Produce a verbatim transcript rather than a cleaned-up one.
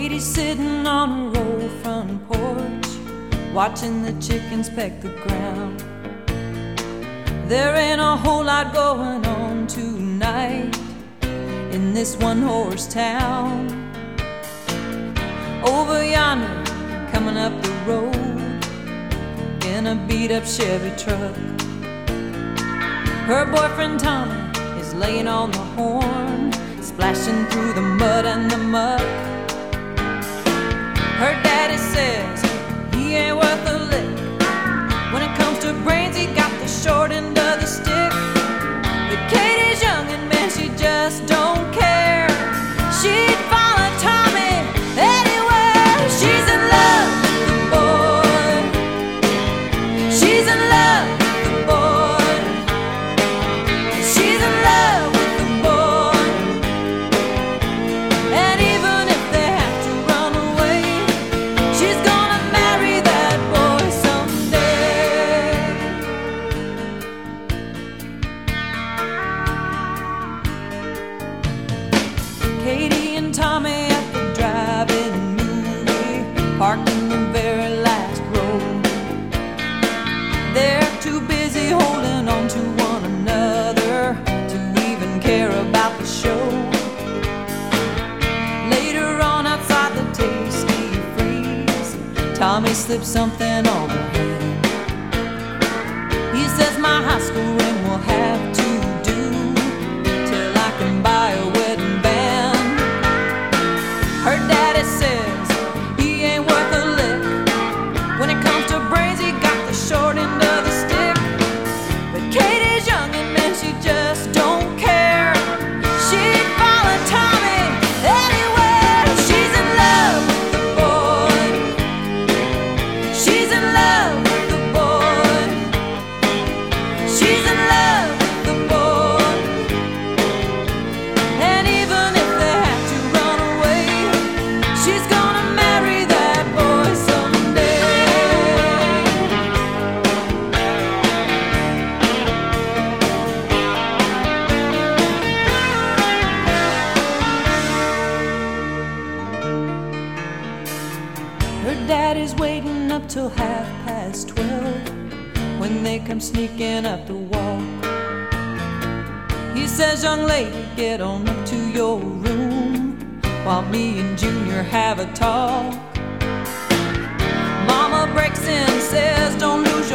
Katie's sitting on her old front porch, watching the chickens peck the ground. There ain't a whole lot going on tonight in this one-horse town. Over yonder, coming up the road in a beat-up Chevy truck, her boyfriend Tommy is laying on the horn, splashing through the mud and the muck. Her daddy says he ain't worth a lick. When it comes to brains, he got the short end of the stick. But Katie's young and man, she just don't care. She'd follow Tommy anywhere. She's in love with the boy. She's in love with the boy. She's in love with the boy. And even if they have to run away, she's gonna marry that boy someday. Katie and Tommy at the drive-in movie, parked in the very last row. They're too busy holding on to one another to even care about the show. Later on outside the Tasty Freeze, Tommy slipped something on her hand. He says my high school ring will have to do till I can buy a wedding band. Her daddy says he ain't worth a lick. When it comes to brains, he got the short end of the stick. But Katie's young and man, she just don't care. She'd follow Tommy anywhere. She's in love with the boy. She's in love with the boy. She's in love with the boy. And even if they have to run away, she's gonna marry that boy someday. Her daddy's waiting up till half past twelve when they come sneaking up the walk. He says, young lady, get on up to your room while me and Junior have a talk. Mama breaks in, says, don't lose your